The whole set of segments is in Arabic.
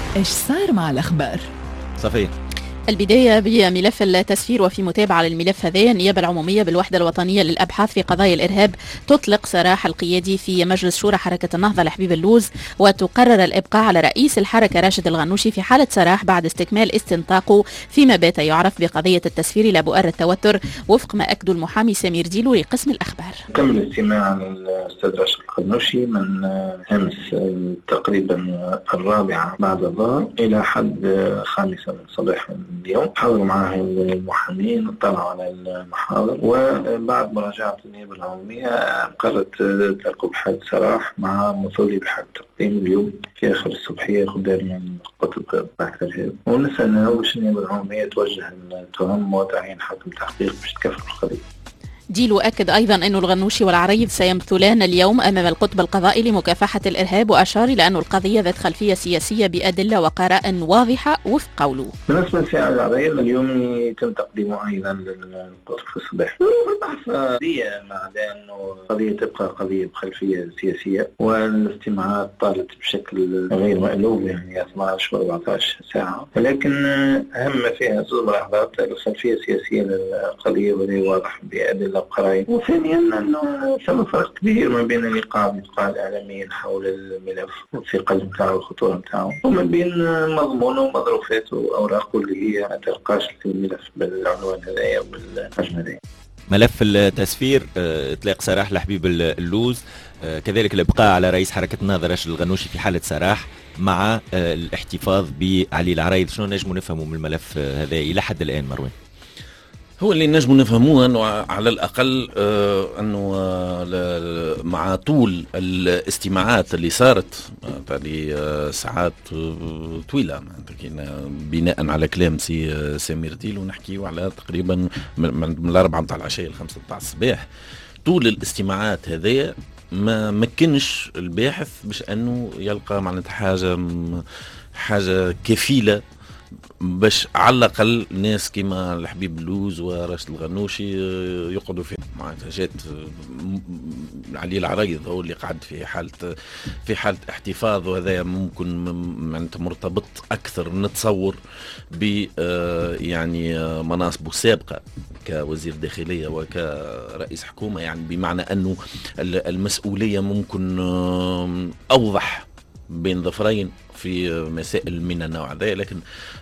إيش صار مع الأخبار؟ صفية. البداية بملف التسفير. وفي متابعة للملف هذا، النيابة العمومية بالوحدة الوطنية للأبحاث في قضايا الإرهاب تطلق سراح القيادي في مجلس شورى حركة النهضة لحبيب اللوز، وتقرر الإبقاء على رئيس الحركة راشد الغنوشي في حالة سراح بعد استكمال استنطاقه فيما بات يعرف بقضية التسفير إلى بؤر التوتر، وفق ما أكد المحامي سمير ديلو لقسم الأخبار. تم الاستماع للأستاذ راشد الغنوشي من أمس تقريبا 4 بعد الظهر إلى حد 5 من صباح اليوم. حضروا معه المحامين، اطلعوا على المحاضر، وبعد مراجعة النيابة العمومية قررت تركب حد سراح مع مصلي بحد تقديم اليوم في آخر الصبحية قدام قطب بحث الإرهاب. ونسألنا وش النيابة العمومية توجه التهم وتعيين حكم تحقيق باش تكافئ القضية. ديلو أكد أيضا أن الغنوشي والعريض سيمثلان اليوم أمام القطب القضائي لمكافحة الإرهاب، وأشار إلى أن القضية ذات خلفية سياسية بأدلة وقرائن واضحة وفق قوله. بالنسبة لسعر العريض اليوم يتم تقديمه أيضا للقطب في الصباح. البحث دي مع أنه قضية تبقى قضية بخلفية سياسية، والاستماعات طالت بشكل غير مألوف، يعني 12 و 14 ساعة، ولكن أهم ما فيها زوج ملاحظات الخلفية السياسية للقضية وهي واضح بأدلة وقرائن. وثانيا أنه ثم فرق كبير ما بين الإيقاع الإعلاميين حول الملف والثقل نتاعو والخطورة نتاعو، وما بين مضمونه ومظروفاته وأوراقه اللي هي ما تلقاش الملف بالعنوان هذايا وبالحجم هذايا. ملف التسفير اطلاق سراح لحبيب اللوز، كذلك الابقاء على رئيس حركة النهضة راشد الغنوشي في حالة سراح مع الاحتفاظ بعلي العرايض. شنو نجم نفهموا من الملف هذا إلى حد الآن مروان؟ هو اللي نجم نفهموه أنه على الأقل أنه مع طول الاستماعات اللي صارت ساعات طويلة، بناء على كلام سي سمير ديلو نحكيه على تقريبا من 4 متاع العشية ل 5 متاع الصباح. طول الاستماعات هذه ما مكنش الباحث باش أنه يلقى معناتها حاجة كفيلة باش على الأقل ناس كما الحبيب اللوز وراشد الغنوشي يقعدوا في معناتها. جات علي العريض هو اللي قعد في حالة احتفاظ، وهذا ممكن معناتها مرتبط أكثر نتصور ب يعني مناصبه السابقة كوزير داخلية وكرئيس حكومة، يعني بمعنى أنه المسؤولية ممكن أوضح بين ظفرين في مسائل من النوع ذا، لكن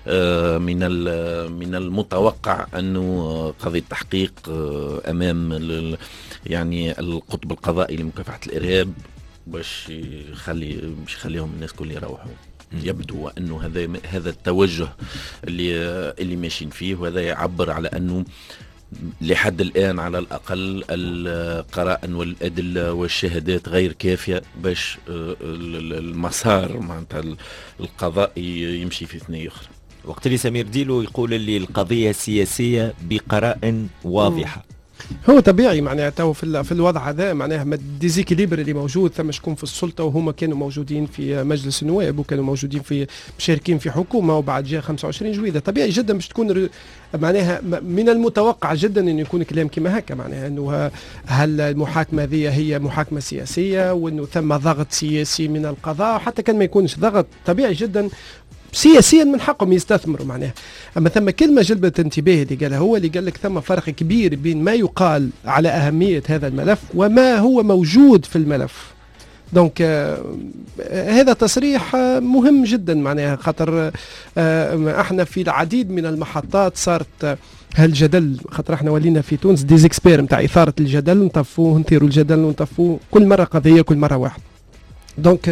من المتوقع أنه قضية تحقيق أمام يعني القطب القضائي لمكافحة الإرهاب باش يخليهم الناس كل يروحوا. يبدو أنه هذا التوجه اللي ماشيين فيه، وهذا يعبر على أنه لحد الآن على الأقل القرائن والأدلة والشهادات غير كافية باش المسار معناتها القضائي يمشي في ثنية أخرى. وقت اللي سمير ديلو يقول اللي القضية سياسية بقرائن واضحة. هو طبيعي معناته في الوضع هذا، معناها الديزيكيليبر اللي موجود، ثم شكون في السلطه وهما كانوا موجودين في مجلس النواب وكانوا موجودين في مشاركين في حكومه، وبعد جاء 25 جويده. طبيعي جدا باش تكون معناها من المتوقع جدا انه يكون كلام كما هكا، معناها انه هل المحاكمه هي محاكمه سياسيه، وانه ثم ضغط سياسي من القضاء، حتى كان ما يكونش ضغط طبيعي جدا سياسيا من حقهم يستثمروا معناها. اما ثم كلمه جلبت انتباهي اللي قالها هو اللي قال لك ثم فرق كبير بين ما يقال على اهميه هذا الملف وما هو موجود في الملف. دونك هذا تصريح مهم جدا معناها، خاطر احنا في العديد من المحطات صارت هالجدل، خاطر احنا ولينا في تونس ديزيكسبير نتاع اثاره الجدل، نطفوه نثيروا الجدل ونطفوه، كل مره قضيه كل مره واحد. دونك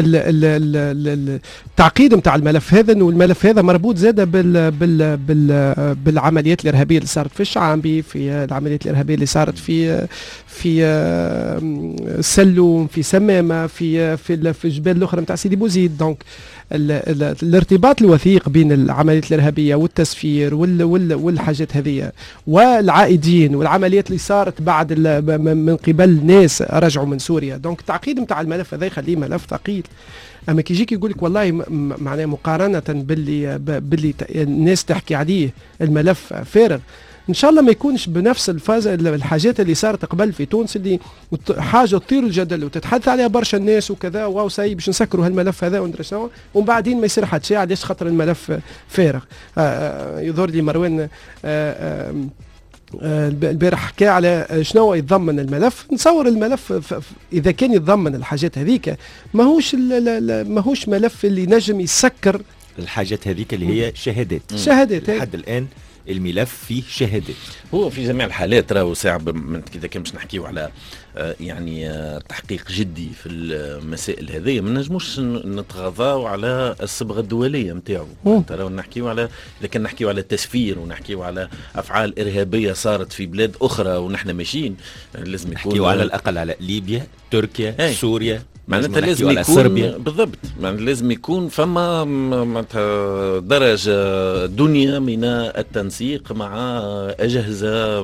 التعقيد نتاع الملف هذا، انه الملف هذا مربوط زاده بالعمليات الارهابيه اللي صارت في الشعبي، في العمليات الارهابيه اللي صارت في سلوم، في سمامه، في الجبال الاخرى نتاع سيدي بوزيد. دونك الارتباط الوثيق بين العمليات الارهابيه والتسفير والحاجات هذه والعائدين والعمليات اللي صارت بعد من قبل ناس رجعوا من سوريا. دونك التعقيد نتاع الملف هذا يخليه ملف ثقيل. اما كي يجيك يقول لك والله معناه مقارنه باللي الناس تحكي عليه الملف فارغ، ان شاء الله ما يكونش بنفس الحاجات اللي صارت قبل في تونس، اللي حاجه تثير الجدل وتتحدث عليها برشا الناس وكذا، واو ساي باش نسكروا هالملف هذا وندري شنو، ومن بعدين ما يصير حتى شيء. علاش؟ خاطر الملف فارغ. يظهر لي مروان البارح حكى على شنو يتضمن الملف. نصور الملف اذا كان يتضمن الحاجات هذيك ماهوش ملف اللي نجم يسكر الحاجات هذيك اللي هي شهادات. لحد الان الملف فيه شهادات. هو في جميع الحالات راهو ساعة إذا كان باش نحكيو على يعني تحقيق جدي في المسائل هذه، ما نجموش نتغاضاو على الصبغة الدولية نتاعو. ترى نحكيو على، إذا كان نحكيو على التسفير ونحكيو على أفعال إرهابية صارت في بلاد أخرى ونحن ماشيين، لازم نحكيو على الأقل على ليبيا، تركيا، سوريا، معناتها لازم يكون صربيا. بالضبط، معناتها لازم يكون فما درجة دنيا من التنسيق مع أجهزة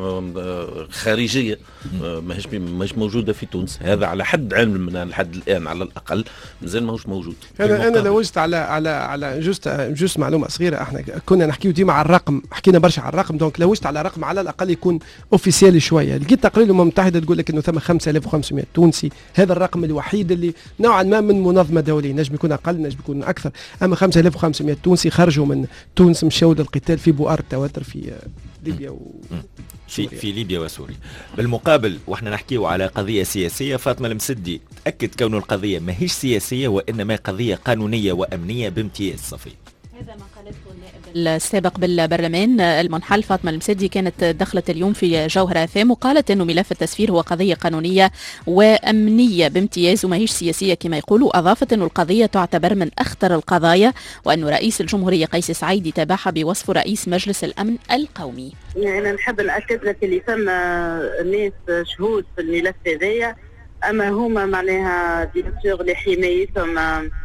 خارجية ماهيش موجودة في تونس. هذا على حد علمنا لحد الآن على الأقل مازال ماهوش موجود. أنا لوجت على جوست معلومة صغيرة. احنا كنا نحكيو ديما على الرقم، حكينا برشا على الرقم، دونك لوجت على رقم على الأقل يكون اوفيسيالي شوية. لقيت تقرير الأمم المتحدة تقول لك إنه ثم 5500 تونسي. هذا الرقم الوحيد اللي نوعا ما من منظمة دولية، نجم يكون أقل نجم يكون أكثر، أما 5500 تونسي خرجوا من تونس مشاو للقتال في بؤر التوتر في ليبيا في ليبيا وسوريا. بالمقابل واحنا نحكيو على قضية سياسية، فاطمة المسدي تأكد كون القضية ماهيش سياسية وإنما قضية قانونية وأمنية بامتياز. صفي، هذا ما قالته النائب السابق بالبرلمان المنحل فاطمة المسدي. كانت دخلت اليوم في جوهرة أثام وقالت أنه ملف التسفير هو قضية قانونية وأمنية بامتياز وما هيش سياسية كما يقولوا. أضافت أنه القضية تعتبر من أخطر القضايا، وأنه رئيس الجمهورية قيس سعيد تابعها بوصفه رئيس مجلس الأمن القومي. أنا نحب نأكد لك اللي ثم الناس شهود في الملف هذايا، أما هما معناها دينتور لحمايتهم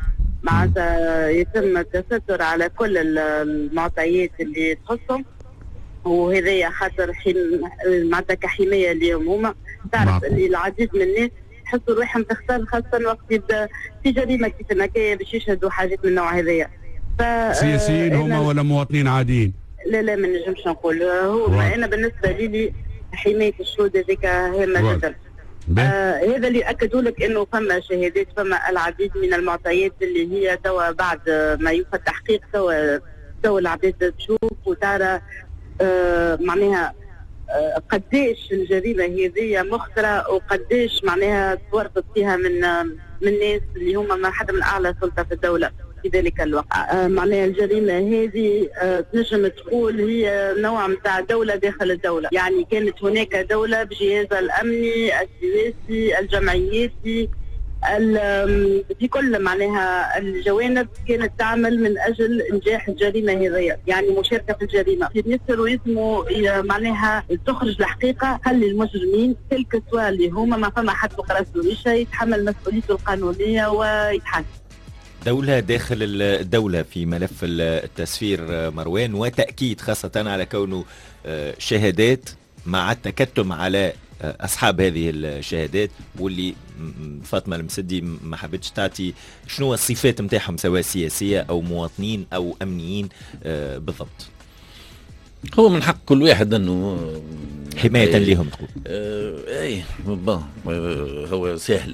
معناتها يتم التستر على كل المعطيات اللي تخصهم، وهذايا خاطر معناتها كحمايه اليوم هما تعرف اللي العديد من الناس يحسوا روحهم تختار، خاصه وقت يبدا في جريمه كيف هكايا باش يشهدوا حاجات من النوع هذايا. سياسيين هما ولا مواطنين عاديين؟ لا ما نجمش نقول. هو انا بالنسبه لي حمايه الشهود هذيك هامه جدا. هذا اللي أكدوا لك أنه فما شهادات، فما العديد من المعطيات اللي هي توا بعد ما يوفى التحقيق توا العباد تشوف وترى معناها قديش الجريمة هذه مخطرة وقديش معناها تورطت فيها من الناس اللي هم ما حدا من أعلى سلطة في الدولة في ذلك الوقت. معناها الجريمة هذه تنجم تقول هي نوع متاع دولة داخل الدولة، يعني كانت هناك دولة بجهازها الأمني السياسي الجمعياتي في كل معناها الجوانب كانت تعمل من أجل إنجاح الجريمة هذه، يعني مشاركة في الجريمة. يتمثلوا اسمه معناها تخرج الحقيقة، خلي المجرمين تلك سوا اللي هما ما فما حد فقرة سويشة يتحمل مسؤوليته القانونية ويتحاسب. دولة داخل الدولة في ملف التسفير مروان، وتأكيد خاصة على كونه شهادات مع التكتم على أصحاب هذه الشهادات، واللي فاطمة المسدي ما حبتش تعطي شنو الصفات متاعهم سواء سياسية أو مواطنين أو أمنيين بالضبط. هو من حق كل واحد أنه حماية لهم تقول. اي هو سهلة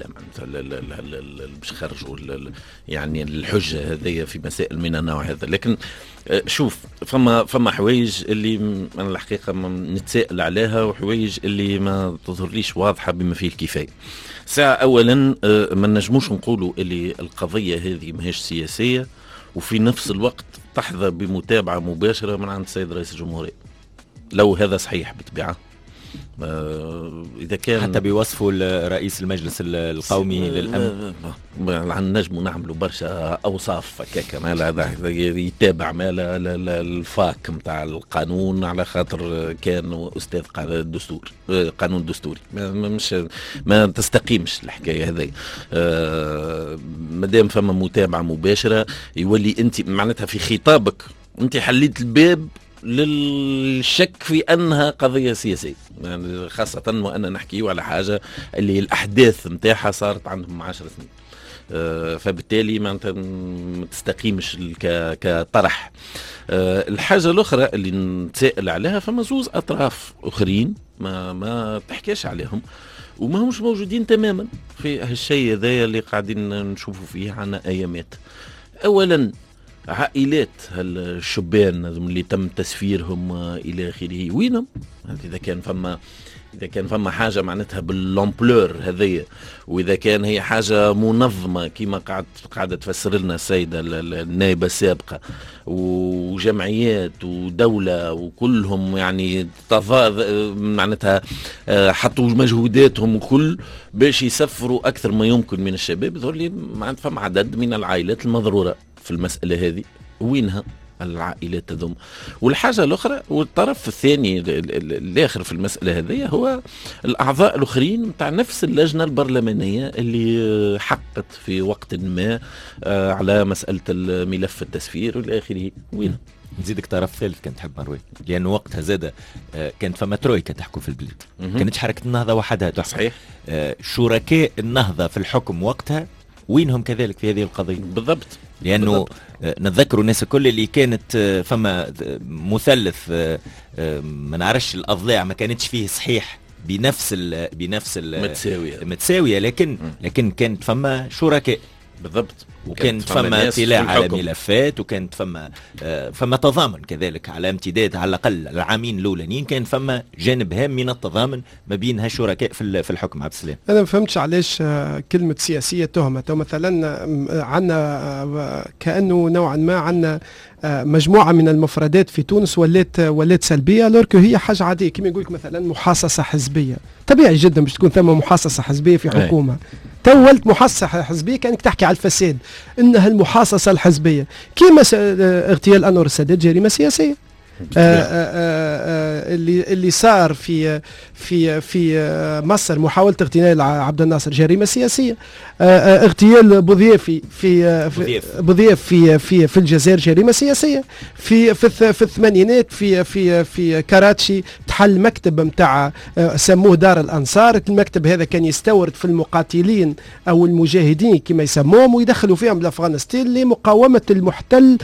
باش يخرجوا يعني الحجة هذه في مسائل من النوع هذا، لكن شوف فما حوايج اللي انا الحقيقة نتسائل عليها وحوايج اللي ما تظهرليش واضحة بما فيه الكفاية. ساعة اولا ما نجموش نقولوا اللي القضية هذه ماهيش سياسية وفي نفس الوقت تحظى بمتابعة مباشرة من عند السيد رئيس الجمهورية، لو هذا صحيح بالطبيعة. إذا كان حتى بوصفه رئيس المجلس القومي للأمن نجموا نعملوا برشا أوصاف هكاك مالا يتابع مالا الفاك متاع القانون على خاطر كان أستاذ الدستور قانون دستوري، ما تستقيمش الحكاية هذه. مادام فما متابعة مباشرة يولي أنت معناتها في خطابك أنت حليت الباب للشك في أنها قضية سياسية، يعني خاصة وأنا نحكي على حاجة اللي الأحداث متاعها صارت عندهم 10 سنين. فبالتالي ما تستقيمش كطرح. الحاجة الأخرى اللي نتسائل عليها فما زوز أطراف أخرين ما تحكيش عليهم وما همش موجودين تماما في هالشيء هذا اللي قاعدين نشوفوا فيه عنا أيامات. أولا عائلات الشبان اللي تم تسفيرهم إلى آخره وينهم؟ إذا كان فما حاجة معناتها باللامبلور هذية، وإذا كان هي حاجة منظمة كما قاعدة تفسر لنا السيدة النائبة السابقة، وجمعيات ودولة وكلهم يعني معناتها حطوا مجهوداتهم وكل باش يسفروا أكثر ما يمكن من الشباب، يظهر لي معناتها فما عدد من العائلات المضرورة في المسألة هذه. وينها العائلات هذوم؟ والحاجة الأخرى والطرف الثاني الآخر في المسألة هذه هو الأعضاء الآخرين متاع نفس اللجنة البرلمانية اللي حقت في وقت ما على مسألة الملف التسفير والى آخره. وين؟ نزيدك طرف ثالث كان تحب مروي، لأنه وقتها زاد كانت فما ترويكا تحكوا في البلاد، كانتش حركة النهضة وحدها تحكم. صحيح. شركاء النهضة في الحكم وقتها وينهم كذلك في هذه القضية؟ بالضبط. لأنه نتذكروا الناس الكل اللي كانت فما مثلث ما نعرفش الأضلاع ما كانتش فيه صحيح بنفس متساوية لكن كانت فما شركاء. بالضبط. وكانت فما اطلاع على ملفات، وكانت فما تضامن كذلك على امتداد على الأقل العامين الأولانيين كان فما جانب هام من التضامن ما بين هالشركاء في الحكم. عبد السلام، أنا ما فهمتش علاش كلمة سياسية تهمة. مثلا عندنا كأنه نوعا ما عندنا مجموعة من المفردات في تونس ولات سلبية، لوركو هي حاجة عادية. كما يقولك مثلا محاصصة حزبية، طبيعي جدا باش تكون ثم محاصصة حزبية في حكومة. تولت محاصصة حزبية كانك تحكي على الفساد، انها المحاصصة الحزبية كما اغتيال أنور السادات جريمة سياسية. اللي صار في مصر محاولة اغتيال عبد الناصر جريمة سياسية. اغتيال بوذيف في الجزائر جريمة سياسية. في الثمانينات في كراتشي تحل مكتب متاع سموه دار الأنصار. المكتب هذا كان يستورد في المقاتلين أو المجاهدين كما يسموهم ويدخلوا فيهم لأفغانستان لمقاومة المحتل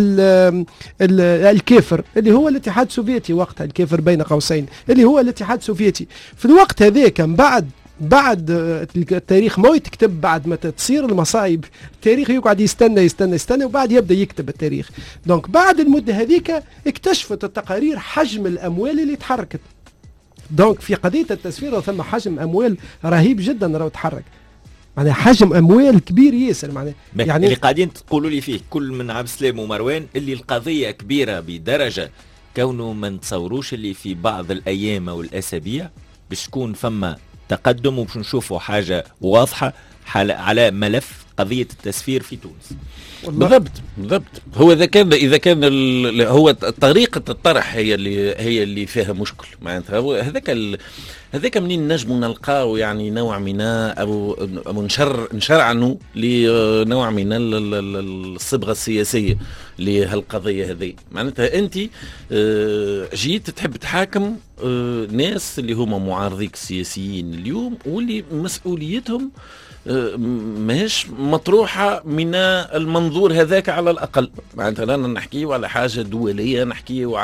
الكافر اللي هو الاتحاد السوفيتي وقتها، الكافر بين قوسين اللي هو الاتحاد السوفيتي. في الوقت هذا كان بعد التاريخ ما يتكتب بعد ما تصير المصايب، التاريخ يقعد يستنى وبعد يبدأ يكتب التاريخ. دونك بعد المدة هذيك اكتشفت التقارير حجم الأموال اللي تحركت. دونك في قضية التسفير ثم حجم أموال رهيب جدا راهو تحرك، معناها حجم اموال كبير ياسر. معناها يعني اللي قاعدين تقولوا لي فيه كل من عبد السلام ومروان اللي القضيه كبيره بدرجه كونه ما نتصوروش اللي في بعض الايام او الاسابيع باش تكون فما تقدم وباش نشوفوا حاجه واضحه على ملف قضيه التسفير في تونس. بالضبط. هو اذا كان هو طريقه الطرح هي اللي فيها مشكل معناتها. هذاك منين نجموا نلقاو يعني نوع من او نشرعنوا لنوع من الصبغه السياسيه لهالقضيه هذه. معناتها انت جيت تحب تحاكم ناس اللي هما معارضيك السياسيين اليوم واللي مسؤوليتهم ماهيش مطروحة من المنظور هذاك على الأقل. معناتها لنا نحكيو على حاجة دولية، نحكيو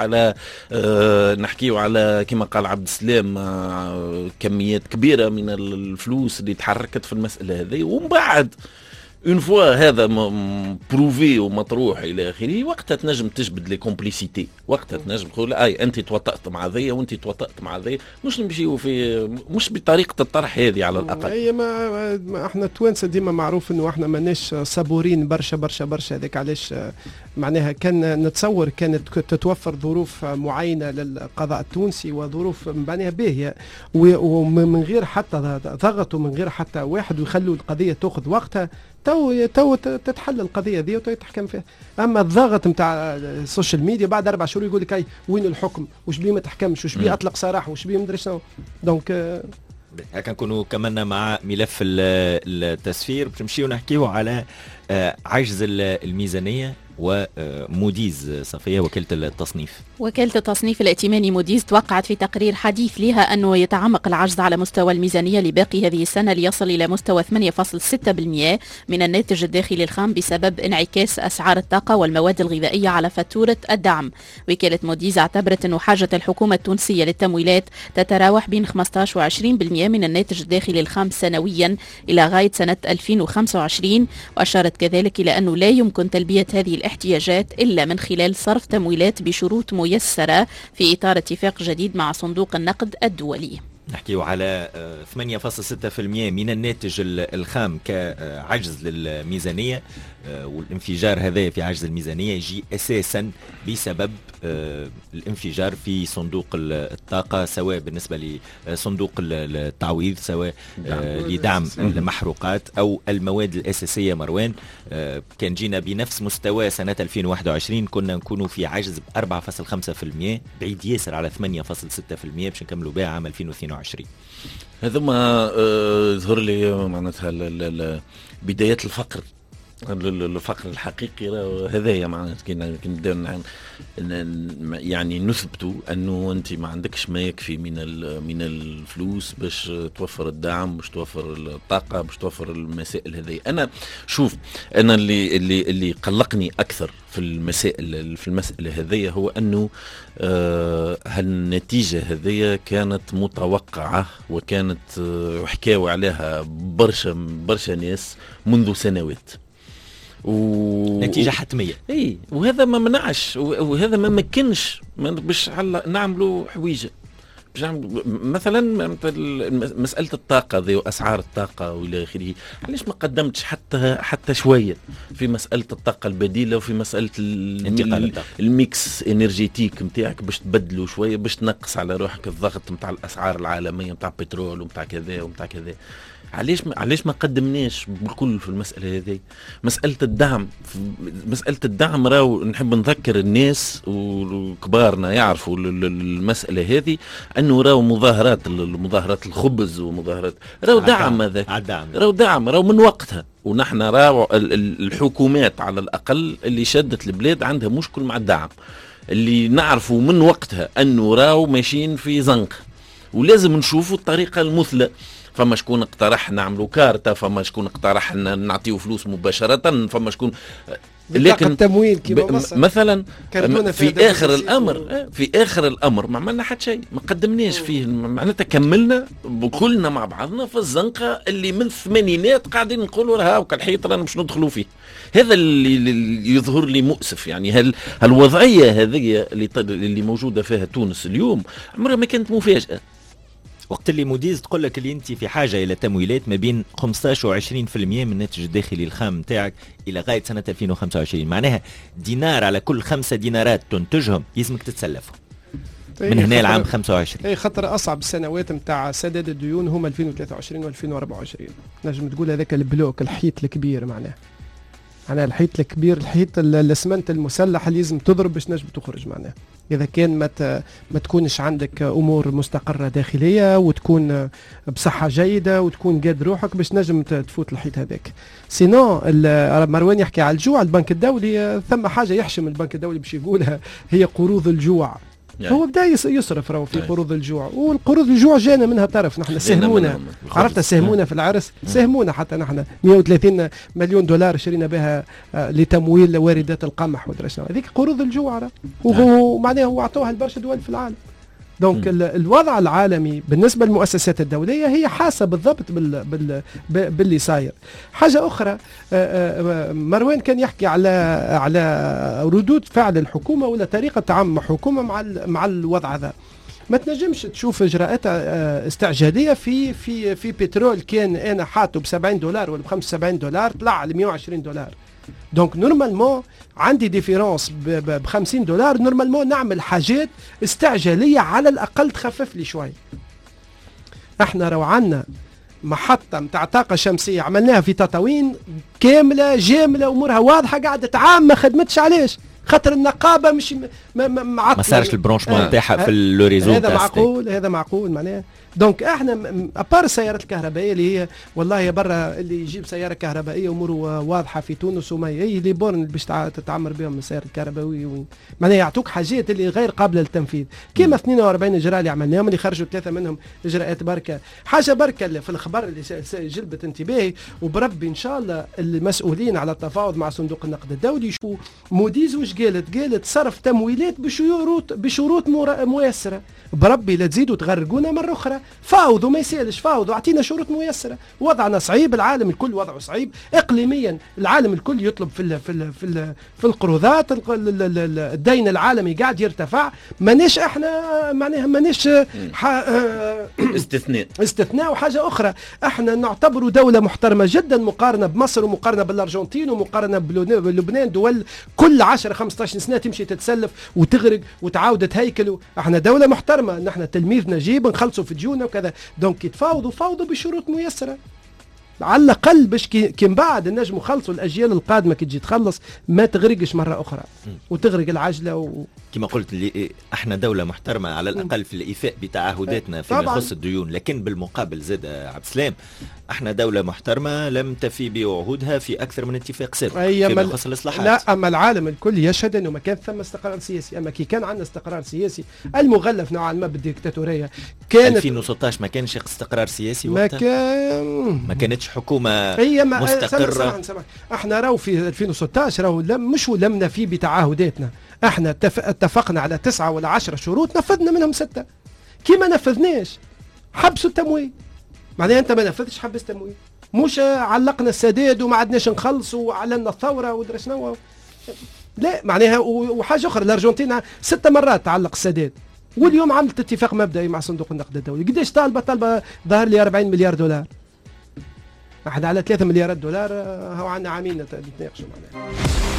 على كما قال عبد السلام كميات كبيرة من الفلوس اللي تحركت في المسألة هذه، ومن بعد اون فوا هذا بروفي ومطروح الى اخره وقتها تنجم تجبد لي كومبليسيتي، وقتها تنجم تقول اي انت توطأت مع ذي وانت توطأت مع ذي، مش نمشيو في مش بطريقه الطرح هذه على الاقل. اي ما احنا التوانسه ديما معروف انه احنا ماناش صبورين برشا برشا برشا. هذاك علاش معناها كان نتصور كانت تتوفر ظروف معينه للقضاء التونسي وظروف معناها باهيه ومن غير حتى ضغط ومن غير حتى واحد ويخلوا القضيه تاخذ وقتها تو تتحل القضيه دي وتحكم فيها. اما الضغط نتاع السوشيال ميديا بعد 4 شهور يقول لك وين الحكم، وش بيه ما تحكمش، وش بيه اطلق سراح، وش بيه مدري شنو. دونك هكا نكونوا كملنا مع ملف التسفير باش نمشيو نحكيو على عجز الميزانيه وموديز. صفية، وكالة التصنيف. وكالة التصنيف الائتماني موديز توقعت في تقرير حديث لها أنه يتعمق العجز على مستوى الميزانية لباقي هذه السنة ليصل إلى مستوى 8.6% من الناتج الداخلي الخام بسبب انعكاس أسعار الطاقة والمواد الغذائية على فاتورة الدعم. وكالة موديز اعتبرت أن حاجة الحكومة التونسية للتمويلات تتراوح بين 15 و 20% من الناتج الداخلي الخام سنويا إلى غاية سنة 2025. وأشارت كذلك إلى أنه لا يمكن تلبية هذه الاحتياجات إلا من خلال صرف تمويلات بشروط ميسرة في إطار اتفاق جديد مع صندوق النقد الدولي. نحكيو على 8.6% من الناتج الخام كعجز للميزانية، والانفجار هذا في عجز الميزانية يجي أساسا بسبب الانفجار في صندوق الطاقة، سواء بالنسبة لصندوق التعويض، سواء لدعم المحروقات أو المواد الأساسية. مروان، كان جينا بنفس مستوى سنة 2021 كنا نكونوا في عجز ب 4.5%، بعيد ياسر على 8.6% باش نكملوا بها عام 2022. هذا ما يظهر لي معناتها بدايات الفقر الحقيقي. هذايا معناتها كنا يعني نثبتوا انه انت ما عندكش ما يكفي من الفلوس باش توفر الدعم، باش توفر الطاقه، باش توفر المسائل هذه. انا شوف، انا اللي قلقني اكثر في المساله هذه هو انه هالنتيجه هذه كانت متوقعه، وكانت حكاوا عليها برشا ناس منذ سنوات، نتيجة حتمية. اي، وهذا ما منعش، وهذا ما مكنش باش نعملوا حويجه. مثلا مسألة الطاقة ذي وأسعار الطاقة وإلى آخره، علاش ما قدمتش حتى شوية في مسألة الطاقة البديلة وفي مسألة الميكس انرجيتيك متاعك باش تبدلوا شوية، باش تنقص على روحك الضغط متاع الأسعار العالمية متاع البترول ومتاع كذا ومتاع كذا. علاش ما قدمناش بالكل في المسألة هذه؟ مسألة الدعم راهو نحب نذكر الناس وكبارنا يعرفوا المسألة هذه، أنه راهو مظاهرات الخبز ومظاهرات راهو دعم، هذاك راهو دعم، راهو من وقتها. ونحن راهو الحكومات على الأقل اللي شدت البلاد عندها مشكل مع الدعم، اللي نعرفوا من وقتها أنه راهو ماشيين في زنقة، ولازم نشوفوا الطريقة المثلى. فما شكون اقترح نعملوا كارتا، فما شكون اقترح نعطيو فلوس مباشرة، فما شكون لكن التمويل كما مثلا في اخر الامر ما عملنا حتى شيء، ما قدمناش فيه، معناتها كملنا كلنا مع بعضنا في الزنقه اللي من الثمانينات قاعدين نقولوا راه هاكا الحيط رانا باش ندخلوا فيه. هذا اللي يظهر لي مؤسف. يعني هالوضعيه هذه اللي موجوده فيها تونس اليوم عمرها ما كانت مفاجاه. وقت اللي موديز تقول لك اللي انت في حاجه الى تمويلات ما بين 15 و 20% من الناتج الداخلي الخام نتاعك الى غايه سنه 2025، معناها دينار على كل 5 دينارات تنتجهم يلزمك تتسلفوا من هنا العام 25. اي خاطر اصعب السنوات نتاع سداد الديون هما 2023 و 2024. نجم تقول هذاك البلوك الحيط الكبير، معناها الحيط الكبير، الحيط الاسمنت المسلح اللي لازم تضرب باش نجم تخرج. معناها اذا كان ما تكونش عندك امور مستقره داخليه وتكون بصحه جيده وتكون قاد روحك باش نجم تفوت الحيط هذاك. سينو مروان يحكي على الجوع، البنك الدولي ثم حاجه يحشم البنك الدولي باش يقولها، هي قروض الجوع. يعني هو بدا يصرف راهو في قروض الجوع، والقروض الجوع جانا منها طرف. نحن ساهمونا، عرفت، ساهمونا في العرس، ساهمونا حتى نحن 130 مليون دولار شرينا بها لتمويل واردات القمح ودرا شنو، هذيك قروض الجوع. ومعناها هو عطوها لبرشا دول في العالم. دونك الوضع العالمي بالنسبه للمؤسسات الدوليه هي حاسه بالضبط باللي صاير. حاجه اخرى، مروان كان يحكي على ردود فعل الحكومه ولا طريقه تعامل الحكومه مع الوضع هذا. ما تنجمش تشوف اجراءات استعجاليه في بترول كان انا حاطه ب$70 ولا ب$75 طلع ل $120. دونك نورمالمون عندي ديفيرونس ب$50، نورمالمون نعمل حاجات استعجاليه على الاقل تخفف لي شوي. احنا رو عنا محطه متاع طاقه شمسيه عملناها في تطاوين كامله جامله، امورها واضحه، قعدت عام ما خدمتش. علاش خاطر النقابه مش معطله، ما صارش البرونشمون نتاعها في اللوريزون. هذا معقول معناها. دونك احنا ابار السيارات الكهربائيه اللي هي والله برا اللي يجيب سياره كهربائيه اموره واضحه في تونس وما هي اللي بورن باش تتعمر بهم السيارات الكهربائيه وين معناها يعطوك حاجات اللي غير قابله للتنفيذ كيما 42 اجراء اللي عملناهم اللي خرجوا 3 منهم اجراءات بركه. حاجه بركه في الخبر اللي جلبت انتباهي وبربي ان شاء الله المسؤولين على التفاوض مع صندوق النقد الدولي يشوفوا موديز واش قالت صرف تمويلات بشروط ميسره. بربي لا تزيدوا تغرقونا مره اخرى. فاوضوا ما يسالش، فاوضوا اعطينا شروط ميسره. وضعنا صعيب، العالم الكل وضعه صعيب اقليميا، العالم الكل يطلب في القروضات، الدين العالمي قاعد يرتفع. مانيش احنا معناها مانيش استثناء. وحاجه اخرى احنا نعتبر دوله محترمه جدا مقارنه بمصر ومقارنه بالارجنتين ومقارنه بلبنان، دول كل 10-15 سنه تمشي تتسلف وتغرق وتعاود تهيكل. احنا دوله محترمه، نحن تلميذ نجيب نخلصوا في ديوننا وكذا. دونك فاوضوا بشروط ميسره على الاقل باش كي من بعد النجم خلصوا الاجيال القادمه كي تجي تخلص ما تغرقش مره اخرى وتغرق العجله كما قلت لي احنا دوله محترمه على الاقل في الايفاء بتعهداتنا فيما يخص الديون، لكن بالمقابل زاد عبد السلام احنا دوله محترمه لم تفي بعهودها في اكثر من اتفاق سابق فيما يخص الاصلاحات. لا اما العالم الكل يشهد انه ما كان ثم استقرار سياسي. اما كي كان عندنا استقرار سياسي المغلف نوعا ما بالديكتاتوريه كانت 2016 ما كانش استقرار سياسي وقتها، ما كانتش حكومه مستقره. سمع. احنا راهو في 2016 راهو لم نفي بتعهداتنا. احنا اتفقنا على 9 ولا 10 شروط نفذنا منهم 6. كي ما نفذناش حبسوا التمويل. معناها انت ما نفذتش حبس تمويل، مش علقنا السداد وما عدناش نخلصوا وعلنا الثوره ودرا شنو. لا معناها وحاجه اخرى الارجنتين 6 مرات تعلق السداد واليوم عملت اتفاق مبدئي مع صندوق النقد الدولي. قديش طالبه ظهر لي 40 مليار دولار. احنا على 3 مليارات دولار هو عندنا عامين نتناقشوا معناها.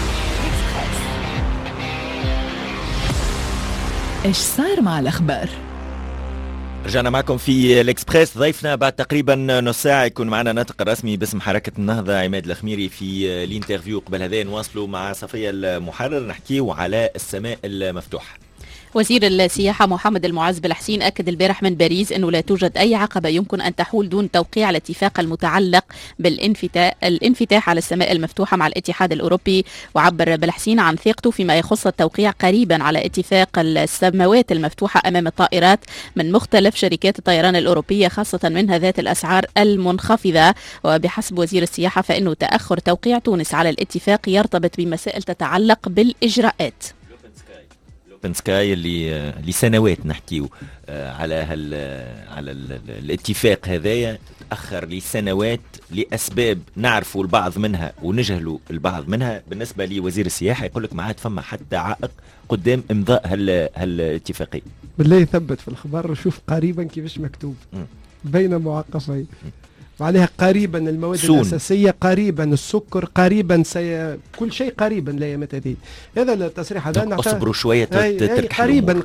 ايش صار مع الاخبار؟ رجعنا معكم في الإكسبريس. ضيفنا بعد تقريبا نص ساعة يكون معنا ناطق الرسمي باسم حركة النهضة عماد الخميري في الانترفيو. قبل هذا نواصلوا مع صفية المحرر نحكيو على السماء المفتوحة. وزير السياحة محمد المعز بالحسين أكد البارح من باريس أنه لا توجد أي عقبة يمكن أن تحول دون توقيع الاتفاق المتعلق بالانفتاح على السماء المفتوحة مع الاتحاد الأوروبي. وعبر بالحسين عن ثقته فيما يخص التوقيع قريبا على اتفاق السماوات المفتوحة أمام الطائرات من مختلف شركات الطيران الأوروبية خاصة منها ذات الأسعار المنخفضة. وبحسب وزير السياحة فإنه تأخر توقيع تونس على الاتفاق يرتبط بمسائل تتعلق بالإجراءات. اوبن سكاي اللي لسنوات نحكيو على الاتفاق هذايا تاخر لسنوات لاسباب نعرفوا البعض منها ونجهلوا البعض منها. بالنسبه لوزير السياحه يقول لك ما عاد فما حتى عائق قدام امضاء هالاتفاقيه. بالله يثبت في الخبر وشوف قريبا كيفاش مكتوب بين معقفين معناها قريبا المواد الأساسية، قريبا السكر، قريبا كل شيء قريبا الأيامات هذه. هذا التصريح هذا اصبروا شوية قريبا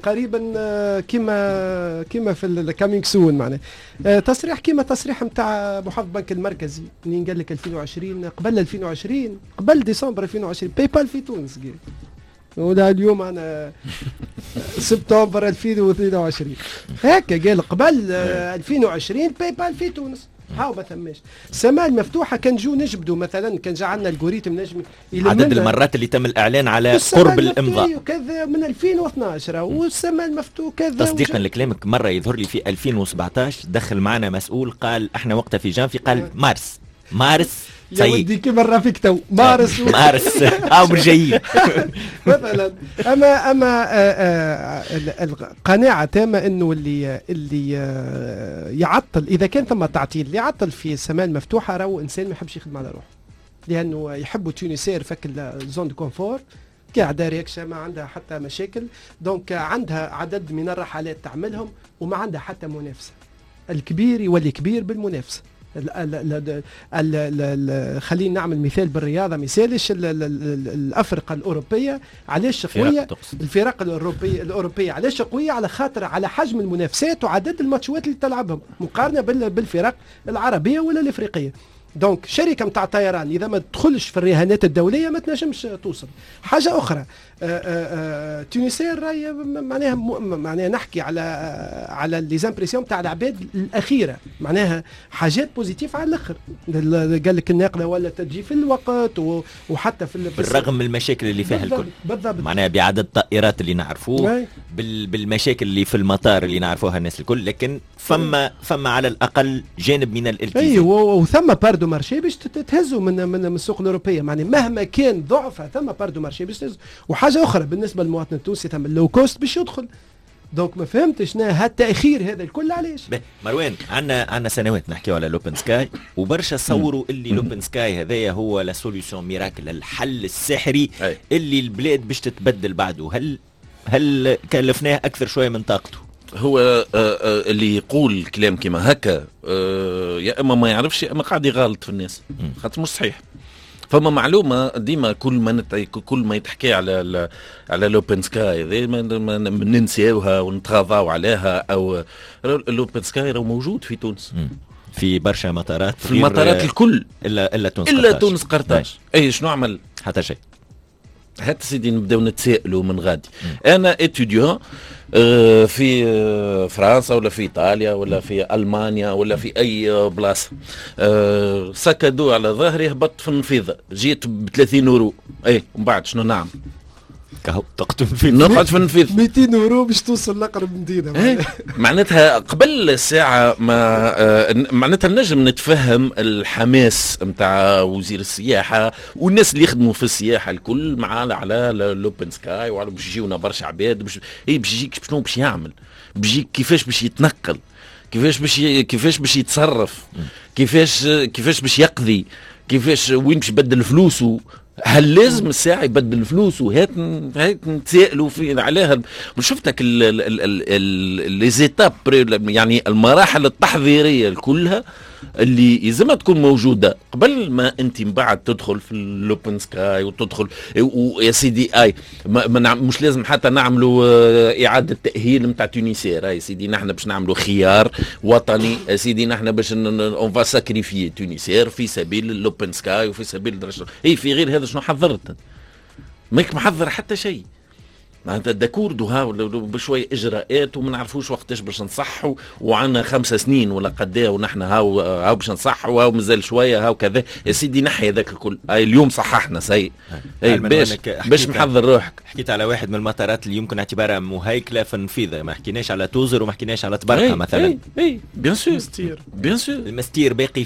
كما في الكامينغ سون معناها. تصريح كما تصريح نتاع محافظ البنك المركزي منين قال لك 2020 قبل 2020 قبل ديسمبر 2020 باي بال في تونس قال. ولا اليوم أنا سبتمبر 2022 هكا قال قبل 2020 باي بال في تونس. هاو ما ثماش السماء المفتوحه. كان جو نجبدوا مثلا كان جا عندنا الجوريتم نجم عدد المرات اللي تم الاعلان على قرب الامضاء وكذا من 2012 والسماء المفتوح كذا. تصديقا لكلامك مره يظهر لي في 2017 دخل معنا مسؤول قال احنا وقتها في جانفي قال مارس يا ودي كيما الرافيك تو مارس او جايين مثلا. اما القناعه تامه انه اللي يعطل اذا كان ثم تعطيل اللي يعطل في السماء المفتوحه راهو انسان ما يحبش يخدم على روحه، لانه يحبوا تونسير فك الزون دو كونفور قاعده ريكشة ما عندها حتى مشاكل. دونك عندها عدد من الرحلات تعملهم وما عندها حتى منافسه. الكبير يولي كبير بالمنافسه. خلينا نعمل مثال بالرياضه. مثالش الافرقه الاوروبيه علاش قويه، الفرق الاوروبيه علاش قويه على خاطر على حجم المنافسات وعدد الماتشات اللي تلعبهم مقارنه بالفرق العربيه ولا الافريقيه. دونك شركه نتاع طيران اذا ما تدخلش في الرهانات الدوليه ما تنجمش توصل. حاجه اخرى تونسير راهي معناها نحكي على لي زامبرسيون تاع العباد الاخيره، معناها حاجات بوزيتيف على الاخر. قال لك الناقله ولا تجي في الوقت وحتى بالرغم من المشاكل اللي فيها الكل بالضبط. معناها بعدد الطائرات اللي نعرفوه بالمشاكل اللي في المطار اللي نعرفوها الناس الكل، لكن فما على الاقل جانب من الالتزام. ايوه وثم باردو مارشي باش تهزوا من السوق الاوروبيه، معناها مهما كان ضعفها ثم باردو مارشي باش تهزوا. وحاجه اخرى بالنسبه للمواطن التونسي ثم اللو كوست باش يدخل. دونك ما فهمتش هالتاخير هذا الكل علاش. مروان عندنا سنوات نحكيو على لوبن سكاي وبرشا صوروا اللي لوبن سكاي هذايا هو لا سوليوشن ميراكل، الحل السحري اللي البلاد باش تتبدل بعده. هل كلفناه اكثر شويه من طاقته؟ هو اللي يقول كلام كما هكا يا اما ما يعرفش يا اما قاعد يغالط في الناس، خاطر مش صحيح. فما معلومه ديما كل ما يتحكي على لوبن سكاي ديما ننساوها ونتغاضاو عليها. او لوبن سكاي راه موجود في تونس في برشا مطارات، في المطارات الكل الا تونس الا تونس قرطاج. اي شنو عمل؟ حتى شيء. هات سيدي نبداو نتسائلوا من غادي. انا اتيديون في فرنسا ولا في ايطاليا ولا في المانيا ولا في اي بلاصه، سكدوا على ظهري، هبطت في النفيضه، جيت ب 30 يورو. اي ومن بعد شنو نعمل؟ نقعد في النفيذ 200 يورو باش توصل لأقرب مدينه. معناتها قبل الساعه ما معناتها نجم نتفهم الحماس نتاع وزير السياحه والناس اللي يخدموا في السياحه الكل مع على لوبن سكاي وعلى باش يجيونا برشا عباد باش يجيك شنو باش يعمل، بيجيك كيفاش باش يتنقل، كيفاش باش يتصرف، كيفاش باش يقضي، كيفاش وين باش يبدل فلوسه. هل لازم الساعة يبدل فلوس؟ وهات نتسائلوا في عليها. شفتك لي زيتاب يعني المراحل التحضيرية كلها اللي لازم تكون موجودة قبل ما انت من بعد تدخل في اللوبن سكاي وتدخل ويا سيدي مش لازم حتى نعملوا إعادة تأهيل نتاع تونسير. يا سيدي نحن باش نعملوا خيار وطني، يا سيدي نحن باش اون فا ساكريفي تونسير في سبيل اللوبن سكاي وفي سبيل في غير هذا شنو حضرت؟ ماك محضر حتى شيء. معناتها داكورد بشويه اجراءات وما نعرفوش وقتاش باش نصحوا، وعندنا 5 سنين ولا قداه ونحن هاو باش نصحوا، هاو مازال شويه، هاو كذا. يا سيدي نحي هذاك الكل. اليوم صححنا سي باش محضر روحك. حكيت على واحد من المطارات اللي يمكن اعتبارها مهيكله في النفيذه، ما حكيناش على توزر وما حكيناش على تبرقه مثلا. اي بيان سور المستير باقي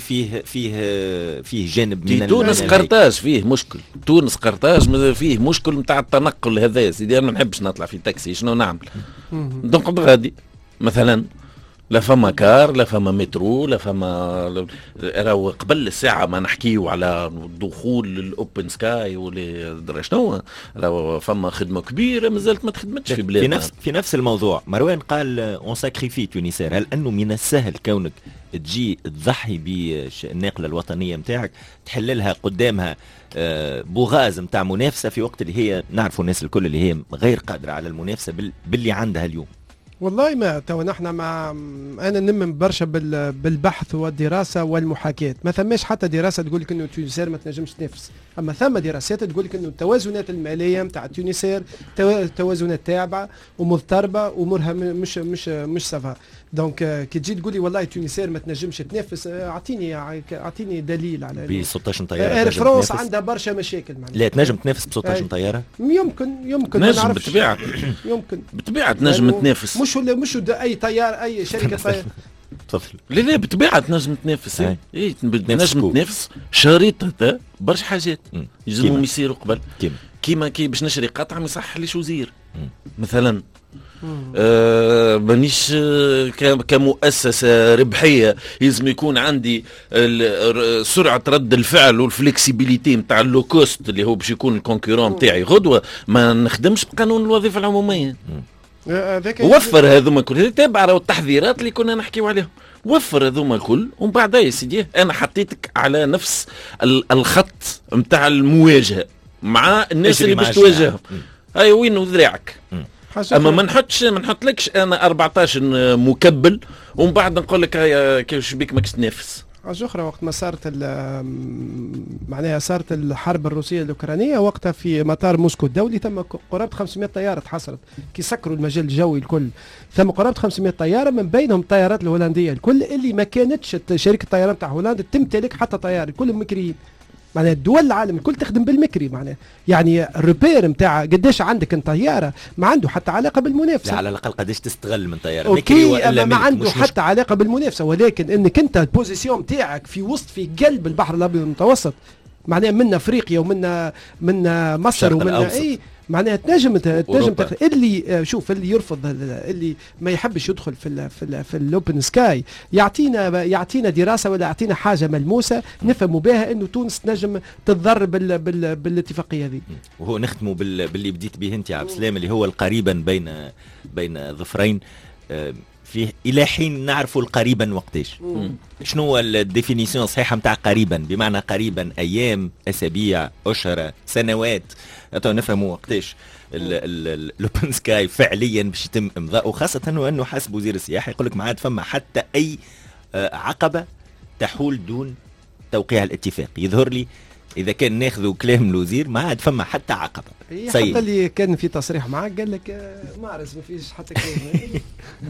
فيه جانب من تونس قرطاج فيه مشكل. تونس قرطاج فيه مشكل نتاع التنقل هذا. يا سيدي انا باش نطلع في تاكسي شنو نعمل؟ نقعد غادي مثلا، لا فما كار لا فما مترو لا فما. راهو قبل الساعه ما نحكيو على دخول الاوبن سكاي ولا شنو، راهو فما خدمه كبيره مازالت ما تخدمتش في بلادنا. في نفس الموضوع مروان قال اون ساكريفي تونسير. هل انه من السهل كونك تجي تضحي بالناقله الوطنيه نتاعك تحللها قدامها بوغاز نتاع منافسه في وقت اللي هي نعرفوا الناس الكل اللي هي غير قادره على المنافسه باللي عندها اليوم؟ والله ما تو نحن انا نمن برشا بالبحث والدراسه والمحاكاه. ما ثماش حتى دراسه تقول لك انه تونسير ما تنجمش تنافس، اما ثم دراسات تقول لك انه التوازنات الماليه نتاع تونسير توازنات تابعه ومضطربه امورها مش سافا. دونك كي تجي تقول لي والله تونسير ما تنجمش تنافس، اعطيني دليل على ب 16 طياره. اير فرانس عندها برشا مشاكل معناها. لا تنجم تنافس ب 16 طياره؟ يمكن نجم بالطبيعه. يمكن بالطبيعه تنجم تنافس. مش اي طيار اي شركه طيار. تفضل. لا بالطبيعه تنجم تنافس. اي تنجم تنافس. شريطه برشا حاجات يلزمهم يصيروا قبل كيما باش نشري قطعه ما يصحليش وزير مثلا. مانيش كمؤسسة ربحية لازم يكون عندي سرعة رد الفعل والفلكسيبيليتي نتاع اللوكوست اللي هو باش يكون الكونكورون نتاعي غدوة. ما نخدمش بقانون الوظيفة العمومية. وفر هذوما كل تابع التحذيرات اللي كنا نحكيو عليهم. وفر هذوما الكل ومن بعد يا سيدي انا حطيتك على نفس الخط نتاع المواجهة مع الناس اللي باش تواجههم. هاي وين ذراعك. اما ما نحطلكش انا 14 مكبل ومن بعد نقول لك كيفاش بيك ماكش تنافس. حاجة أخرى وقت ما صارت معناها صارت الحرب الروسية الأوكرانية، وقتها في مطار موسكو الدولي ثم قرابة 500 طيارة تحصلت كي سكروا المجال الجوي الكل، ثم قرابة 500 طيارة من بينهم الطيارات الهولندية الكل اللي ما كانتش شركة الطيران تاع هولندا تمتلك حتى طيار، كلهم مكريين. معناها الدول العالم الكل تخدم بالمكري، معناها يعني الريبير نتاع قداش عندك انت طياره ما عنده حتى علاقه بالمنافسه، على الاقل قداش تستغل من طياره مكري ولا ما عنده حتى علاقه بالمنافسه، ولكن انك انت البوزيسيون تاعك في وسط في قلب البحر الابيض المتوسط، معناها من افريقيا ومن مصر ومن اي معناها تنجم اللي شوف اللي يرفض اللي ما يحبش يدخل في الاوبن سكاي يعطينا دراسه ولا يعطينا حاجه ملموسه نفهموا بها انه تونس تنجم تتضرر بالاتفاقيه هذه. وهو نختموا باللي بديت به انت يا عبد السلام اللي هو القريبا بين ظفرين، فيه الى حين نعرفوا القريبا وقتاش. شنو هو الديفينيسيون الصحيحه نتاع قريبا؟ بمعنى قريبا ايام، اسابيع، اشهر، سنوات، حتى نفهموا وقتاش الاوبن سكاي فعليا باش يتم امضاء، وخاصه انه حسب وزير السياحه يقول لك ما عاد فما حتى اي عقبه تحول دون توقيع الاتفاق. يظهر لي اذا كان ناخذوا كلام الوزير ما عاد فما حتى عقبه. حتى اللي كان في تصريح معك قال لك ما عرف ما فيش حتى كلام.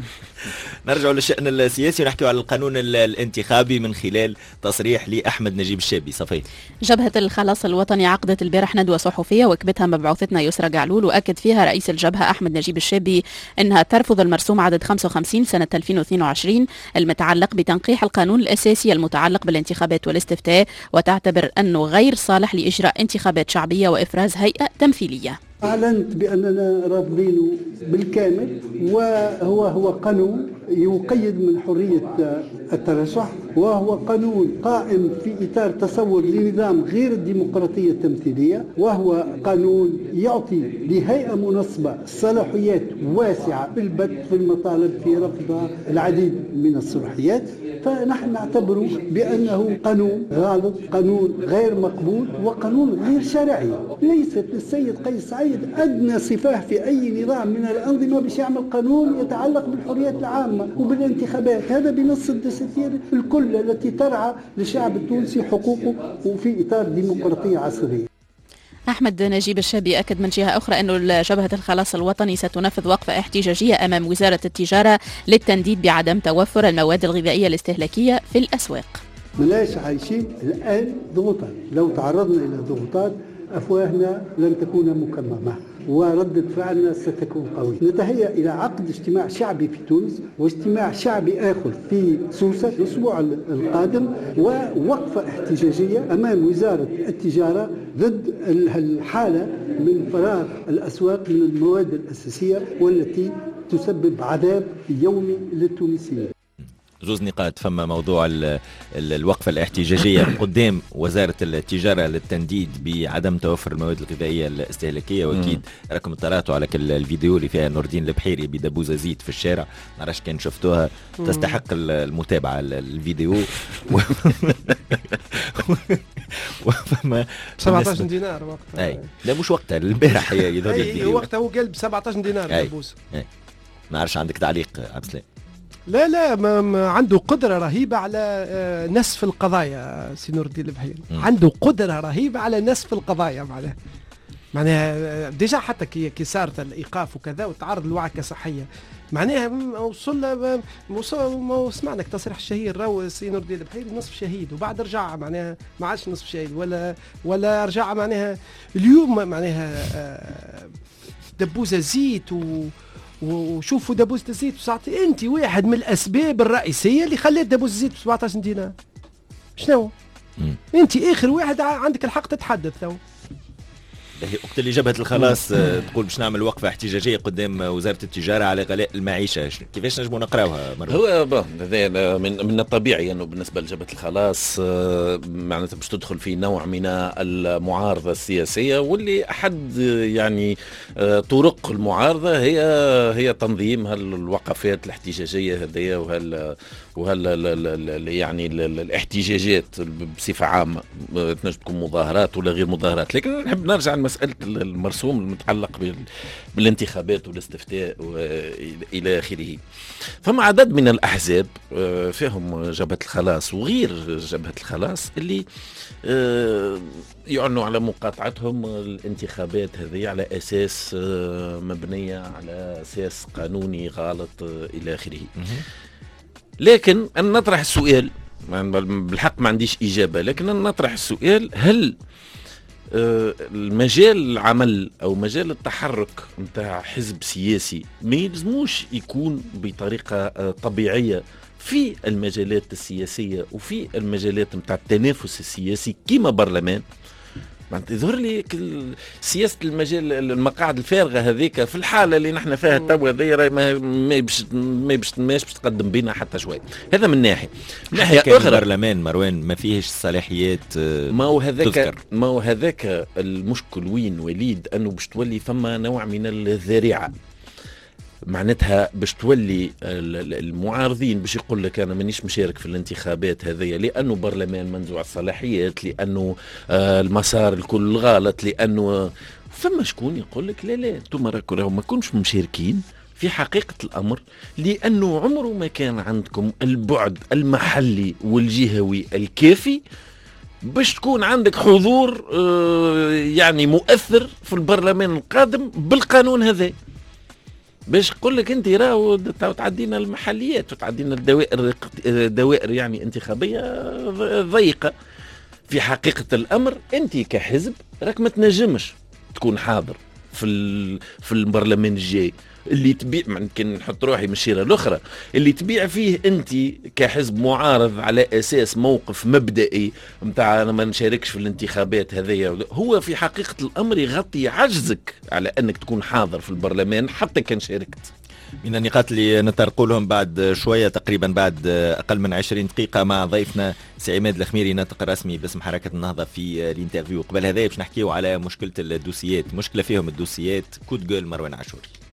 نرجع للشأن السياسي ونحكي على القانون الانتخابي من خلال تصريح لأحمد نجيب الشابي. صفي. جبهة الخلاص الوطني عقدت البارح ندوة صحفية وكبتها مبعوثتنا يسرى قعلول، وأكد فيها رئيس الجبهة أحمد نجيب الشابي أنها ترفض المرسوم عدد 55 سنة 2022 المتعلق بتنقيح القانون الأساسي المتعلق بالانتخابات والاستفتاء، وتعتبر أنه غير صالح لإجراء انتخابات شعبية وإفراز هيئة تمثيلية. أعلنت بأننا رافضينه بالكامل، وهو قانون يقيد من حرية الترشح، وهو قانون قائم في إطار تصور لنظام غير الديمقراطية التمثيلية، وهو قانون يعطي لهيئة منصبة صلاحيات واسعة في البت في المطالب في رفض العديد من الصلاحيات. فنحن نعتبره بأنه قانون غلط، قانون غير مقبول، وقانون غير شرعي. ليست للسيد قيس سعيد أدنى صفاه في أي نظام من الأنظمة باش يعمل قانون يتعلق بالحريات العامة وبالانتخابات. هذا بنص الدستور الكل التي ترعى للشعب التونسي حقوقه وفي إطار ديمقراطية عصرية. أحمد نجيب الشابي أكد من جهة أخرى أن جبهة الخلاص الوطني ستنفذ وقفة احتجاجية أمام وزارة التجارة للتنديد بعدم توفر المواد الغذائية الاستهلاكية في الأسواق. ملاش عايشين الآن ضغوطات، لو تعرضنا إلى ضغوطات أفواهنا لن تكون مكممة وردة فعلنا ستكون قوية. نتهيأ إلى عقد اجتماع شعبي في تونس واجتماع شعبي آخر في سوسة الأسبوع القادم، ووقفة احتجاجية أمام وزارة التجارة ضد الحالة من فراغ الأسواق من المواد الأساسية والتي تسبب عذاب يومي للتونسيين. زوز نقاط. فما موضوع الوقفة الاحتجاجية قدام وزارة التجارة للتنديد بعدم توفر المواد الغذائية الاستهلاكية، واكيد راكم اطلعتوا على الفيديو اللي فيها نور الدين البحيري بدبوزة زيت في الشارع، ما عرفش كان شفتوها، تستحق المتابعة الفيديو. وفما 17 دينار وقتها. اي لا مش وقتها، البارح يظهر لي الفيديو وقتها هو قلب 17 دينار دبوزة. ما عرفش عندك تعليق عبد السلام؟ لا ما عنده قدرة رهيبة على نسف القضايا. سي نور الدين البحيري عنده قدرة رهيبة على نسف القضايا. معناها ديجا حتى كي صارت الإيقاف وكذا وتعرض لوعكة صحية، معناها وصلنا سمعنا تصريح الشهير راهو سي نور الدين البحيري نصف شهيد، وبعد رجع معناها ما عادش نصف شهيد ولا رجع. معناها اليوم معناها دبوزة زيت وشوفوا دبوزة الزيت وساعتي انت واحد من الاسباب الرئيسيه اللي خلات دبوزة الزيت ب 17 دينار. شنو؟ انت اخر واحد عندك الحق تتحدث تو. وقت اللي جبهة الخلاص تقول باش نعمل وقفة احتجاجية قدام وزارة التجارة على غلاء المعيشة، كيفاش نجموا نقراوها مرة؟ هو من الطبيعي انه بالنسبة لجبهة الخلاص معناتها باش تدخل في نوع من المعارضة السياسية، واللي احد يعني طرق المعارضة هي تنظيم هالوقفات الاحتجاجية هذيا يعني الاحتجاجات بصفة عامة، تنجم تكون مظاهرات ولا غير مظاهرات. لكن نحب نرجع مسألة المرسوم المتعلق بالانتخابات والاستفتاء وإلى آخره. فما عدد من الأحزاب فيهم جبهة الخلاص وغير جبهة الخلاص اللي يعنوا على مقاطعتهم الانتخابات هذه على أساس مبنية على أساس قانوني غلط إلى آخره. لكن أنا نطرح السؤال، بالحق ما عنديش إجابة، لكن أنا نطرح السؤال: هل المجال العمل أو مجال التحرك متاع حزب سياسي ما يلزموش يكون بطريقة طبيعية في المجالات السياسية وفي المجالات متاع التنافس السياسي كما برلمان؟ يظهر لي سياسة المجال المقاعد الفارغة هذيك في الحالة اللي نحن فيها توا هذيا ما باش تقدم بينا حتى شوي. هذا من ناحية أخرى البرلمان مروان ما فيهش الصلاحيات. ما هو هذاك المشكل وين وليد، أنه باش تولي فما نوع من الذريعة، معناتها باش تولي المعارضين باش يقول لك انا مانيش مشارك في الانتخابات هذيا لانه برلمان منزوع الصلاحيات، لانه المسار الكل غلط، لانه فما شكون يقول لك لا انتم راكم ما كنتش مشاركين في حقيقة الأمر لأنه عمره ما كان عندكم البعد المحلي والجهوي الكافي باش تكون عندك حضور يعني مؤثر في البرلمان القادم بالقانون هذا، باش يقول لك انت راهو تعدينا المحليات وتعدينا الدوائر يعني انتخابيه ضيقه. في حقيقه الامر انت كحزب راك ما تنجمش تكون حاضر في البرلمان الجاي اللي تبيع، ممكن نحط روحي من الشيره الاخرى، اللي تبيع فيه انت كحزب معارض على اساس موقف مبدئي نتاع انا ما نشاركش في الانتخابات هذيا، هو في حقيقه الامر يغطي عجزك على انك تكون حاضر في البرلمان حتى كان شاركت. من النقاط اللي نطرقوا لهم بعد شويه تقريبا بعد اقل من 20 دقيقه مع ضيفنا سي عماد الخميري ناطق رسمي باسم حركه النهضه في الانترفيو. قبل هذا باش نحكيو على مشكله الدوسيات، مشكله فيهم الدوسيات. كود جول مروان عاشوري.